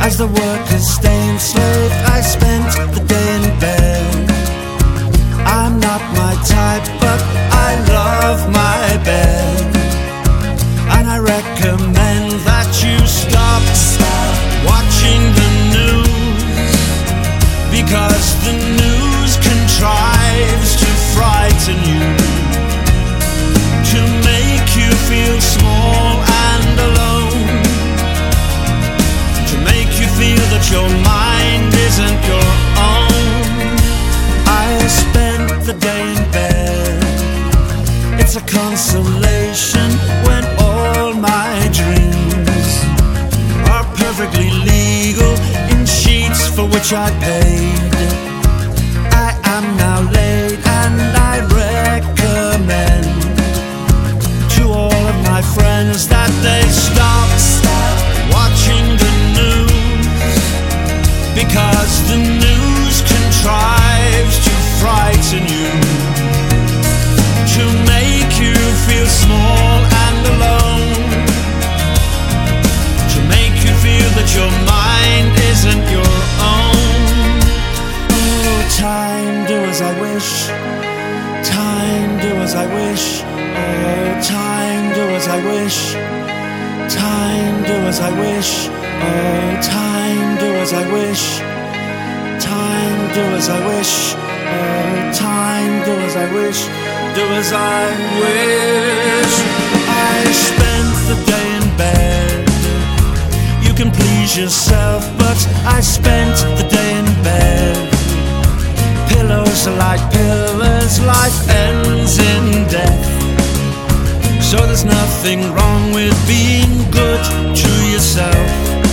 As the workers stay enslaved, I spent the day in bed. I'm not my type, but I love my bed. And I recommend that you stop watching the news, because the news contrives to frighten you, to make you feel small and alone, to make you feel that your mind isn't your own. I spent the day in bed. It's a consolation when all my dreams are perfectly legal in sheets for which I paid. I am now late, and I recommend to all of my friends that they stop watching the news, because the news contrives to frighten you, to make you feel small and alone, to make you feel that your mind isn't your own. Oh, time, do as I wish. Time, do as I wish. Oh, time, do as I wish. Time, do as I wish. Oh, time, do as I wish. Time, do as I wish. Oh, time, do as I wish. Do as I wish. I spent the day in bed. You can please yourself, but I spent the day in bed. Pillows are like pillars, life ends in death. So there's nothing wrong with being good to yourself.